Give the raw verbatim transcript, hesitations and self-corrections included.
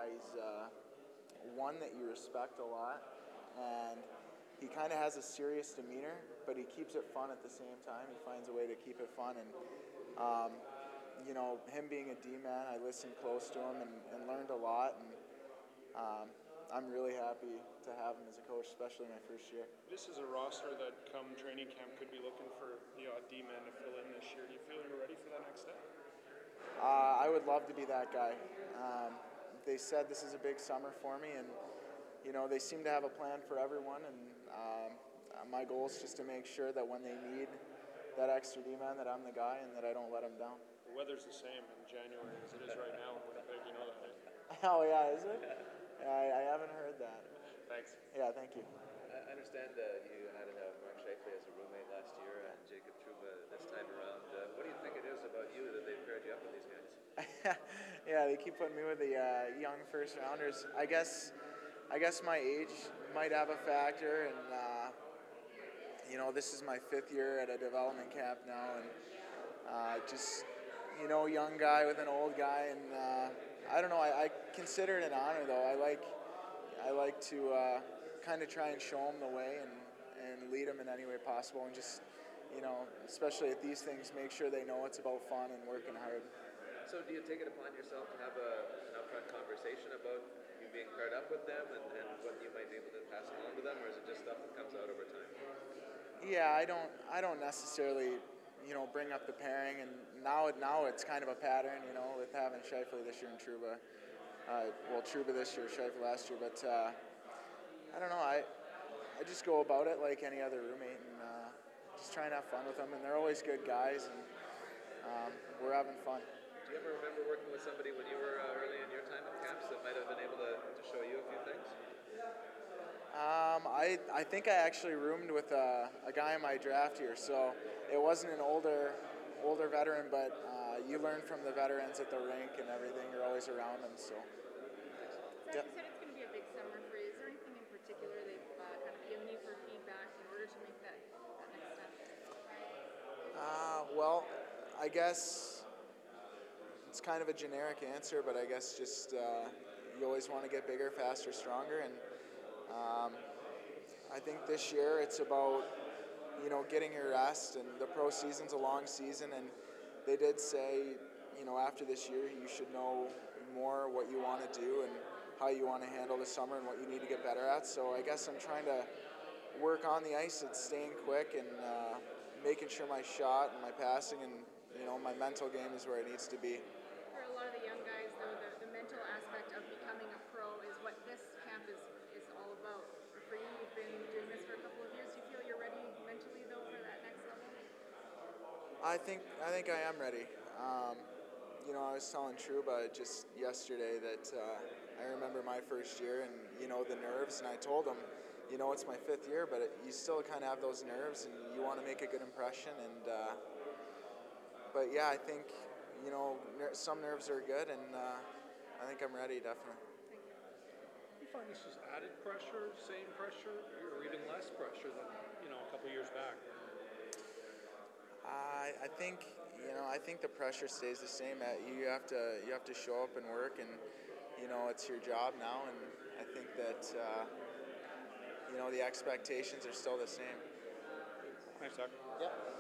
He's uh, one that you respect a lot, and he kind of has a serious demeanor, but he keeps it fun at the same time. He finds a way to keep it fun, and um, you know, him being a D-man, I listened close to him and, and learned a lot, and um, I'm really happy to have him as a coach, especially my first year. This is a roster that come training camp could be looking for the odd D-man to fill in this year. Do you feel you're ready for that next step? Uh, I would love to be that guy. Um, they said this is a big summer for me, and you know, they seem to have a plan for everyone, and um, my goal is just to make sure that when they need that extra D-man, that I'm the guy and that I don't let them down. The weather's the same in January as it is right now in Winnipeg, you know that, right? Oh yeah, is it? Yeah, I, I haven't heard that. Thanks. Yeah, thank you. I understand uh, you had uh, Mark Scheifele as a roommate last year and Jacob Trouba this time around. Uh, what do you think it is about you that they've paired you up with these guys? Yeah, they keep putting me with the uh, young first rounders. I guess, I guess my age might have a factor, and uh, you know, this is my fifth year at a development camp now, and uh, just you know, young guy with an old guy, and uh, I don't know. I, I consider it an honor, though. I like, I like to uh, kind of try and show them the way and and lead them in any way possible, and just you know, especially at these things, make sure they know it's about fun and working hard. So do you take it upon yourself to have a, an upfront conversation about you being paired up with them and, and what you might be able to pass along to them, or is it just stuff that comes out over time? Yeah, I don't I don't necessarily, you know, bring up the pairing, and now now it's kind of a pattern, you know, with having Scheifele this year and Trouba. Uh, well, Trouba this year, Scheifele last year, but uh, I don't know. I I just go about it like any other roommate, and uh, just try and have fun with them, and they're always good guys, and um, we're having fun. Do you ever remember working with somebody when you were uh, early in your time at camps that might have been able to, to show you a few things? Um, I I think I actually roomed with a, a guy in my draft year, so it wasn't an older older veteran, but uh, you learn from the veterans at the rink and everything. You're always around them, so. So Yep. you said it's going to be a big summer for you. Is there anything in particular they've uh, kind of given you for feedback in order to make that, that next step? Uh, well, I guess it's kind of a generic answer, but I guess just uh, you always want to get bigger, faster, stronger, and um, I think this year it's about you know getting your rest, and the pro season's a long season, and they did say you know after this year you should know more what you want to do and how you want to handle the summer and what you need to get better at. So I guess I'm trying to work on the ice at staying quick and uh, making sure my shot and my passing and you know my mental game is where it needs to be. For a lot of the young guys, though, the, the mental aspect of becoming a pro is what this camp is, is all about. For you, you've been doing this for a couple of years. Do you feel you're ready mentally, though, for that next level? I think I think I am ready. Um, you know, I was telling Trouba just yesterday that uh, I remember my first year and you know the nerves, and I told him, you know, it's my fifth year, but it, you still kind of have those nerves, and you want to make a good impression. And uh, but yeah, I think you know ner- some nerves are good, and uh, I think I'm ready definitely. Thank you. Do you find this is added pressure, same pressure, or even less pressure than you know a couple years back? I I think you know I think the pressure stays the same. That you have to you have to show up and work, and you know it's your job now. And I think that uh, you know the expectations are still the same. Thanks, Doc. Yeah.